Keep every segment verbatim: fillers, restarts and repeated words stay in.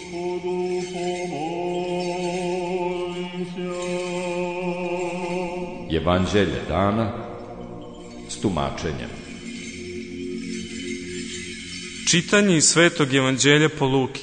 Evanđelje dana s tumačenjem. Čitanje iz Svetog Evanđelja po Luki.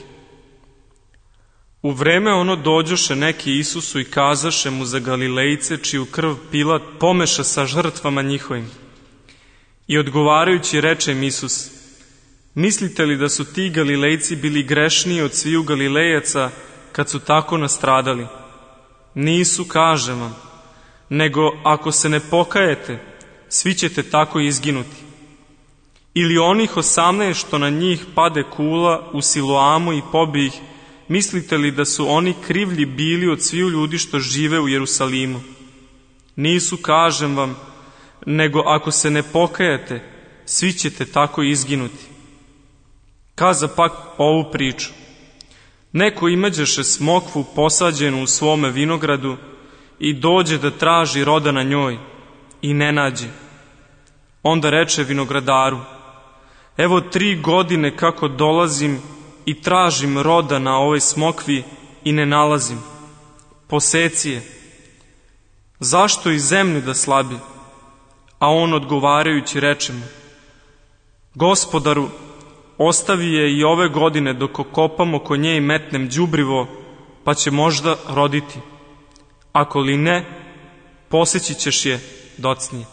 U vreme ono dođoše neki Isusu i kazaše mu za Galilejce, čiju krv Pilat pomeša sa žrtvama njihovim. I odgovarajući reče im Isus: mislite li da su ti Galilejci bili grešniji od sviju Galilejaca kad su tako nastradali? Nisu, kažem vam, nego ako se ne pokajete, svi ćete tako izginuti. Ili onih osamnaest što na njih pade kula u Siloamu i pobije ih, mislite li da su oni krivlji bili od sviju ljudi što žive u Jerusalimu? Nisu, kažem vam, nego ako se ne pokajete, svi ćete tako izginuti. Kaza pak ovu priču. Neko imađeše smokvu posađenu u svome vinogradu i dođe da traži roda na njoj i ne nađe. Onda reče vinogradaru: evo tri godine kako dolazim i tražim roda na ovoj smokvi i ne nalazim. Poseci je. Zašto i zemlju da slabi? A on odgovarajući reče mu: Gospodaru, ostavi je i ove godine dok okopam oko nje i metnem đubrivo, pa će možda roditi. Ako li ne, poseći ćeš je docnije.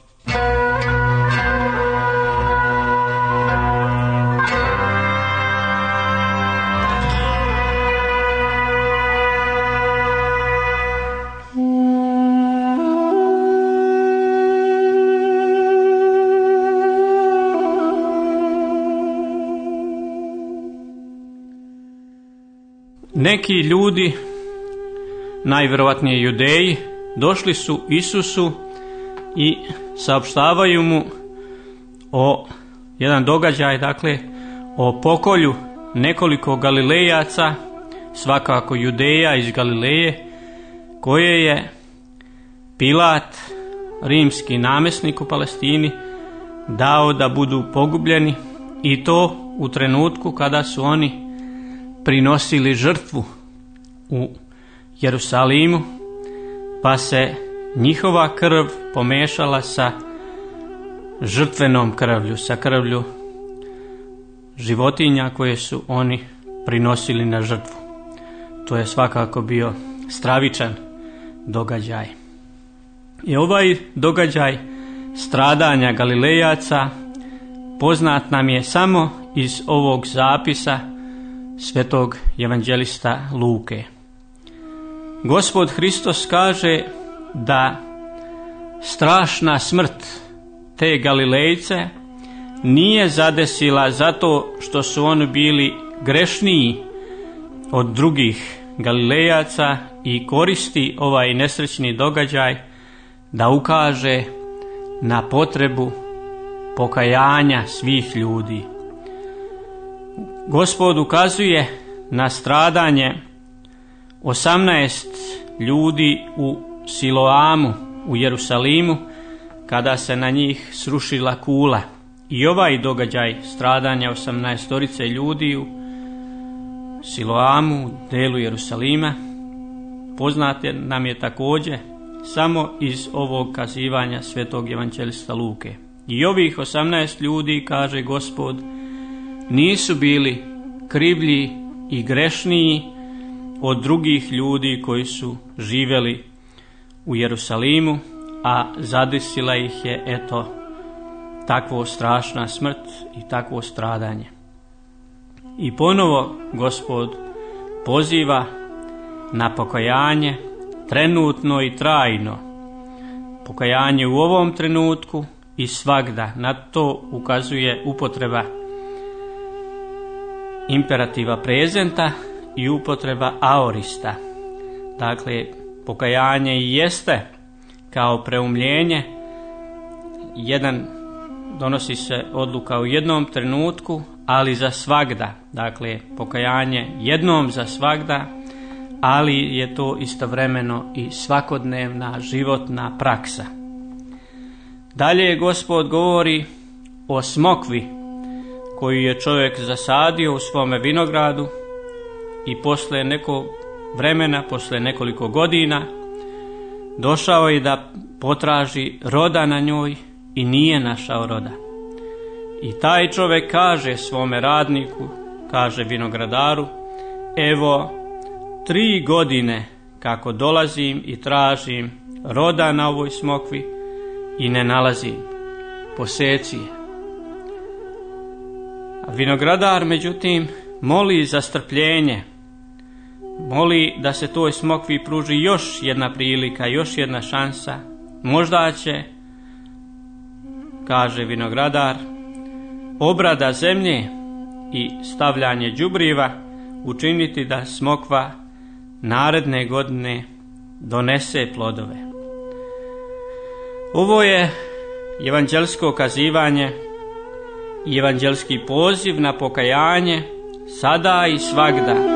Neki ljudi, najvjerovatnije Judeji, došli su Isusu i saopštavaju mu o jedan događaj, dakle, o pokolju nekoliko Galilejaca, svakako Judeja iz Galileje, koje je Pilat, rimski namjesnik u Palestini, dao da budu pogubljeni, i to u trenutku kada su oni prinosili žrtvu u Jerusalimu, pa se njihova krv pomešala sa žrtvenom krvlju, sa krvlju životinja koje su oni prinosili na žrtvu. To je svakako bio stravičan događaj. I ovaj događaj stradanja Galilejaca poznat nam je samo iz ovog zapisa svetog evanđelista Luke. Gospod Hristos kaže da strašna smrt te Galilejce nije zadesila zato što su oni bili grešniji od drugih Galilejaca, i koristi ovaj nesrećni događaj da ukaže na potrebu pokajanja svih ljudi. Gospod ukazuje na stradanje osamnaest ljudi u Siloamu u Jerusalimu kada se na njih srušila kula. I ovaj događaj stradanja osamnaestorice ljudi u Siloamu, u delu Jerusalima, poznate nam je također samo iz ovog kazivanja svetog evanđelista Luke. I ovih osamnaest ljudi, kaže Gospod, nisu bili krivlji i grešniji od drugih ljudi koji su živjeli u Jerusalimu, a zadesila ih je, eto, takvo strašna smrt i takvo stradanje. I ponovo Gospod poziva na pokajanje, trenutno i trajno. Pokajanje u ovom trenutku i svagda. Na to ukazuje upotreba imperativa prezenta i upotreba aorista. Dakle, pokajanje i jeste kao preumljenje. Jedan donosi se odluka u jednom trenutku, ali za svagda. Dakle, pokajanje jednom za svagda, ali je to istovremeno i svakodnevna životna praksa. Dalje Gospod govori o smokvi koju je čovjek zasadio u svome vinogradu i posle nekog vremena, posle nekoliko godina, došao je da potraži roda na njoj i nije našao roda. I taj čovjek kaže svome radniku, kaže vinogradaru, evo tri godine kako dolazim i tražim roda na ovoj smokvi i ne nalazim, poseci je. A vinogradar međutim moli za strpljenje, moli da se toj smokvi pruži još jedna prilika, još jedna šansa. Možda će, kaže vinogradar, obrada zemlje i stavljanje đubriva učiniti da smokva naredne godine donese plodove. Ovo je evanđelsko kazivanje i evanđelski poziv na pokajanje sada i svagda.